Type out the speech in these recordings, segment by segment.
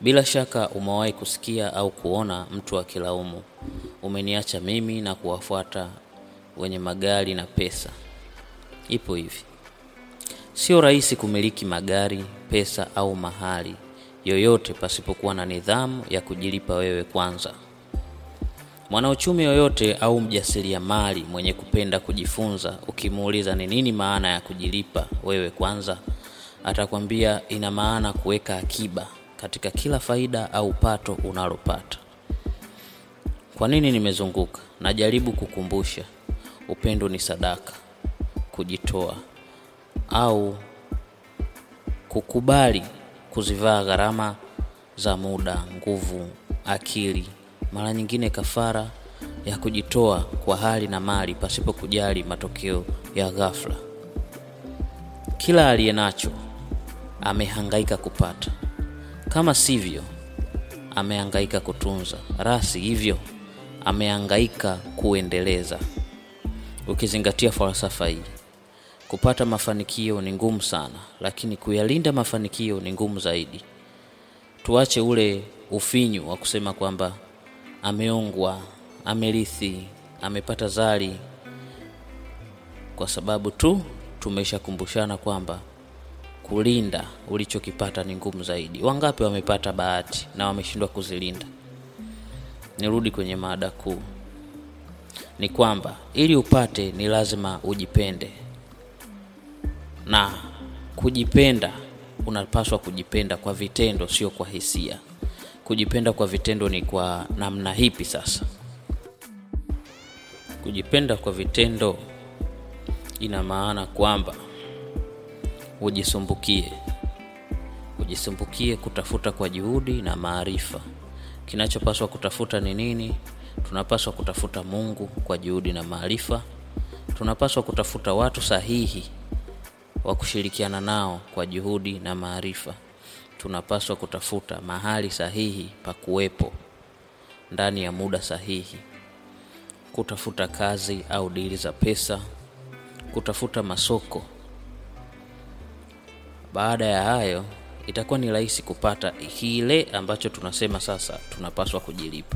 Bila shaka umewahi kusikia au kuona mtu akilaumu, umeniacha mimi na kuwafuata wenye magari na pesa. Ipo hivi. Sio rahisi kumiliki magari, pesa au mahali yoyote pasipokuwa na nidhamu ya kujilipa wewe kwanza. Mwanauchumi yoyote au mjasiriamali mwenye kupenda kujifunza, ukimuuliza ni nini maana ya kujilipa wewe kwanza, atakwambia ina maana kuweka akiba katika kila faida au pato unalopata. Kwa nini nimezunguka? Najaribu kukumbusha, upendo ni sadaka, kujitoa au kukubali kuzivaa gharama za muda, nguvu, akili, mara nyingine kafara ya kujitoa kwa hali na mali pasipo kujali matokeo ya ghafla. Kila aliyenacho amehangaika kupata. Kama sivyo, amehangaika kutunza. Rasi hivyo, amehangaika kuendeleza. Ukizingatia falsafa hii, kupata mafanikio ni ngumu sana, lakini kuyalinda mafanikio ni ngumu zaidi. Tuache ule ufinyu wa kusema kwamba ameongwa, amerithi, amepata zali, kwa sababu tu tumeshakumbushana kwamba kulinda ulichokipata ni ngumu zaidi. Wangapi wamepata bahati na wameshindwa kuzilinda? Nirudi kwenye mada kuu. Ni kwamba ili upate ni lazima ujipende. Na kujipenda, unapaswa kujipenda kwa vitendo, sio kwa hisia. Kujipenda kwa vitendo ni kwa namna hipi sasa? Kujipenda kwa vitendo ina maana kwamba ujisumbukie kutafuta kwa juhudi na maarifa. Kinachopaswa kutafuta ni nini? Tunapaswa kutafuta Mungu kwa juhudi na maarifa. Tunapaswa kutafuta watu sahihi wa kushirikiana nao kwa juhudi na maarifa. Tunapaswa kutafuta mahali sahihi pa kuwepo ndani ya muda sahihi. Kutafuta kazi au dili za pesa, kutafuta masoko. Baada ya hayo, itakuwa ni rahisi kupata kile ambacho tunasema sasa tunapaswa kujilipa.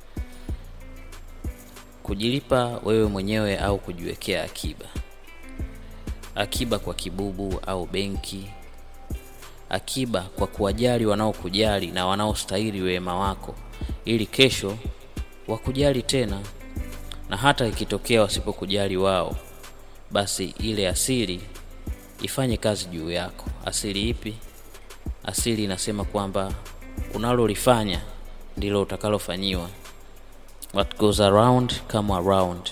Kujilipa wewe mwenyewe au kujiwekea akiba. Akiba kwa kibubu au benki. Akiba kwa kuwajali wanaokujali na wanaostahili wema wako, ili kesho wakujali tena. Na hata ikitokea wasipokujali wao, basi ile asili ifanye kazi juu yako. Asili ipi? Asili inasema kwamba unalolifanya ndilo utakalofanyiwa. What goes around come around.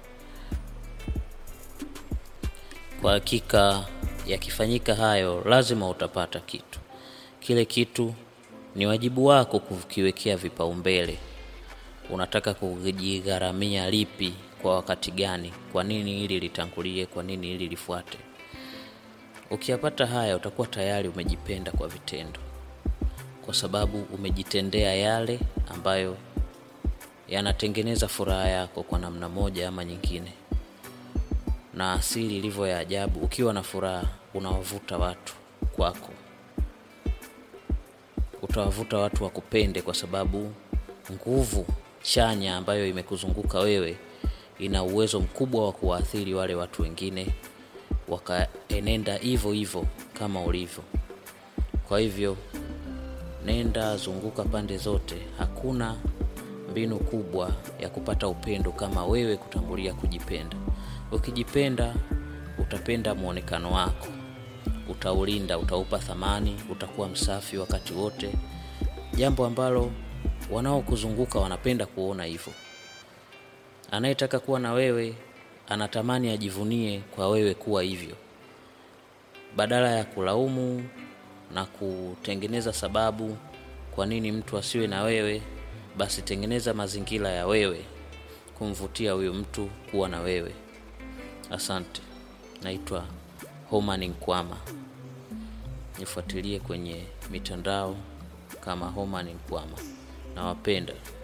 Kwa hakika yakifanyika hayo, lazima utapata kitu. Kile kitu ni wajibu wako kukiwekea vipaumbele. Unataka kujigharamia lipi kwa wakati gani? Kwa nini hili litangulie? Kwa nini hili lifuate? Ukiyapata haya, utakuwa tayari umejipenda kwa vitendo, kwa sababu umejitendea yale ambayo yanatengeneza furaha yako kwa namna moja ama nyingine. Na asili ilivyo ya ajabu, ukiwa na furaha unawavuta watu kwako. Utawavuta watu wakupende kwa sababu nguvu chanya ambayo imekuzunguka wewe ina uwezo mkubwa wa kuathiri wale watu wengine wakaenenda hivyo hivyo kama ulivyo. Kwa hivyo nenda zunguka pande zote. Hakuna mbinu kubwa ya kupata upendo kama wewe kutangulia kujipenda. Ukijipenda, utapenda muonekano wako, utaulinda, utaupa thamani, utakuwa msafi wakati wote, jambo ambalo wanaokuzunguka wanapenda kuona hivyo. Anayetaka kuwa na wewe anatamani ajivunie kwa wewe kuwa hivyo. Badala ya kulaumu na kutengeneza sababu kwa nini mtu asiwe na wewe, basi tengeneza mazingira ya wewe kumvutia huyo mtu kuwa na wewe. Asante. Naitwa Homani Nkwama. Nifuatilie kwenye mitandao kama Homani Nkwama. Nawapenda.